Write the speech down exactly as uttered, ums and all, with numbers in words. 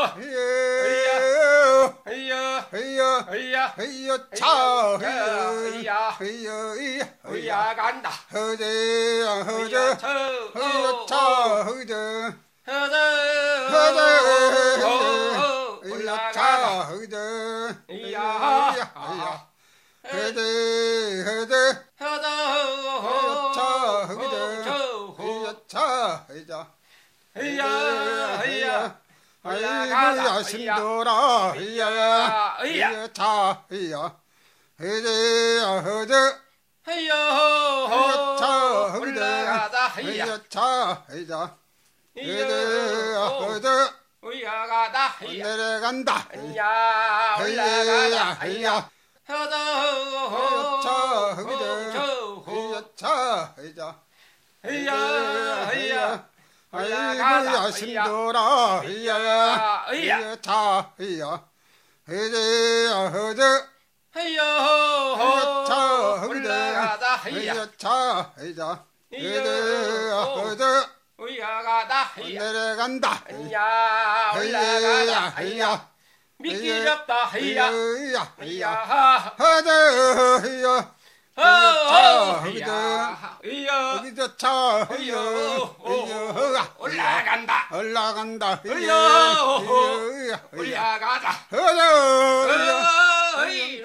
헤이야 헤이야 헤이야 헤이야 헤이야 차 헤이야 헤이야 헤이야 헤이야 간다 허저야 허저 헤이야 헤이야 차 허저 허저 허저 헤이야 올라가다 차 허저 헤이야 헤이야 허저 허저 허저 차 허저 헤이야 차 헤이야 헤이야 헤이야 아이고야 신도라 헤이야 헤이야 차 헤이야 헤이야 허저 헤이야 헤이야 차 올라가다 헤이야 헤이야 차 헤이야 헤이야 헤이야 허저 올라가다 헤이야 내려간다 헤이야 올라가다 헤이야 허저 차 헤이야 차 헤이야 헤이야 헤이야 아이고야 신도라 헤이야 헤이야 차 헤이야 헤이야 허저 헤이야 차 올라가다 헤이야 헤이야 차 헤이야 헤이야 허저 올라가다 헤이야 내려간다 헤이야 올라가다 헤이야 미끼 잡다 헤이야 헤이야 헤이야 허저 헤이야 헤이야 헤이야 헤이야 여기서 차 헤이야 헤이야 올라간다 올라간다 헤이야 헤이야 올라가다 허저 헤이